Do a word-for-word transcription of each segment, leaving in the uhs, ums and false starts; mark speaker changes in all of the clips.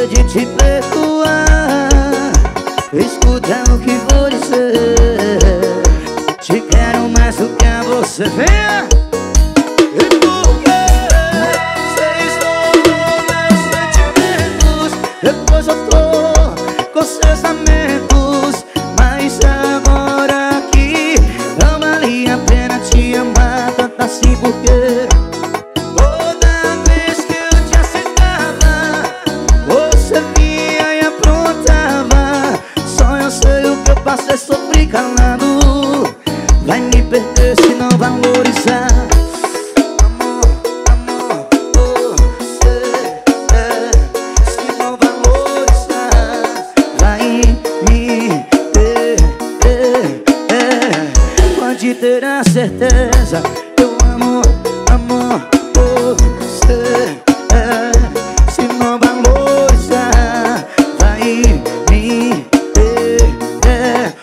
Speaker 1: esquecer de te perdoar. Escuta o que vou dizer. Te quero mais do que a você. Venha! E porque você estourou meus sentimentos, depois eu tô com seus lamentos. Mas agora que não valia a pena te amar tanto assim, porque toda vez que eu te aceitava, você vinha e aprontava. Só eu sei o que eu passei, sofri calado. Vai me perder se não valorizar. Amor, amor, você é. Se não valorizar, vai me perder, é. Pode ter a certeza, eu amo, amor, você é. Se não valorizar, vai me perder.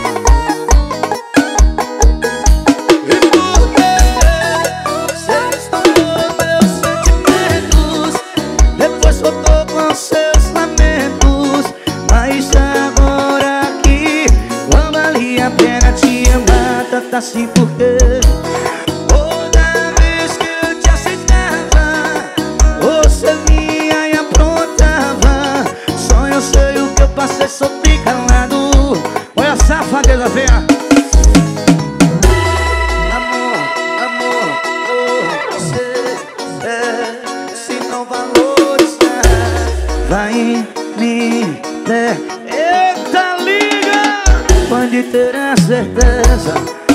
Speaker 1: Seus lamentos, mas agora que não valia a pena te amar tanto assim, porque toda vez que eu te aceitava, você vinha e aprontava. Só eu sei o que eu passei, sofri calado. Olha a safadeza, venha. Amor, amor, oh, você é. Se não valorizar, vai me ter. Eita, liga! Pode ter a certeza,